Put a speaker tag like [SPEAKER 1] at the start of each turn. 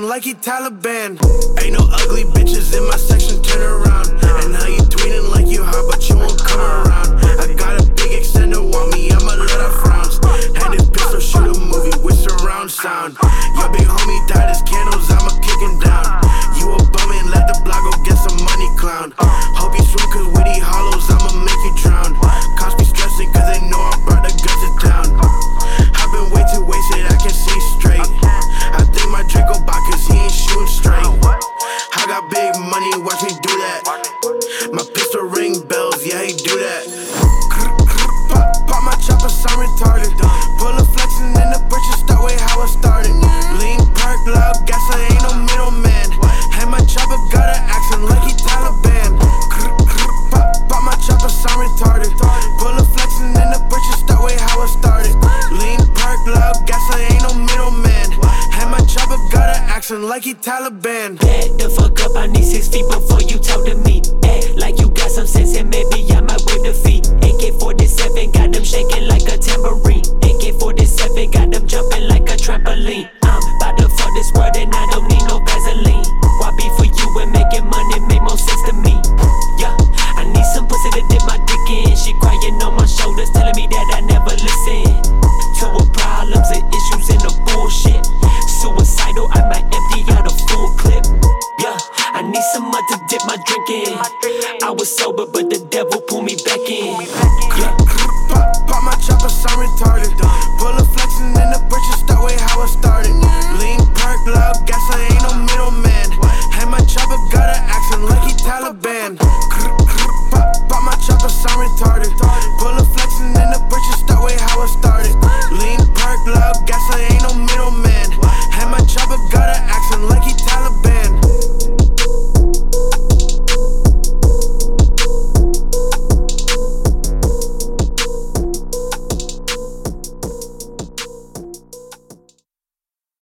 [SPEAKER 1] like he Taliban. Ain't no ugly bitches in my section, turn around. And how you tweeting like you hot, but you won't come around. I got a big extender on me, I'ma let her frowns. And this pistol shoot a movie with surround sound. Your big homie died as candles, I'ma kick him down. You a bum and let the block go get some money, clown. Hope you swim cause with these hollows, I'ma make you drown. Cops be stressing cause they know I brought the guns to town. I've been way too wasted, I can see straight. I think my Draco bought cause he ain't shooting straight. I got big money, watch me do that. My pistol ring bells, yeah, he do that. Pop my chopper, I'm retarded. Pull a flexin' in the britches, that way how I started. Lean park, loud gas, I ain't no middleman. And my chopper got an accent like he Taliban. Pop my chopper, I'm retarded. Pull a flexin' in the britches, that way how I started. Lean park, loud gas, I ain't no middleman. And my chopper got an accent like he Taliban.
[SPEAKER 2] Back the fuck up, I need 6 feet before you talk to me. Act like you got some sense and maybe I might wave the feet. AK-47 got them shaking like a tambourine. AK-47 got them jumping like a trampoline. I'm about to fuck this world and I don't need no Vaseline. Why be for you and making money make more sense to me? Yeah, I need some pussy to dip my dick in. She crying on my shoulders, telling me that I never listen to her problems and issues and the bullshit. Suicidal, I might empty out a full clip. Yeah, I need some mud to dip my drink in. I was sober, but the devil pulled me back in. Yeah.
[SPEAKER 1] Pop my chopper, I'm retarded. Pull a flexin' in the britches, that way how I started. Lean park, loud gas, I ain't no middleman. And my chopper got an accent like he Taliban.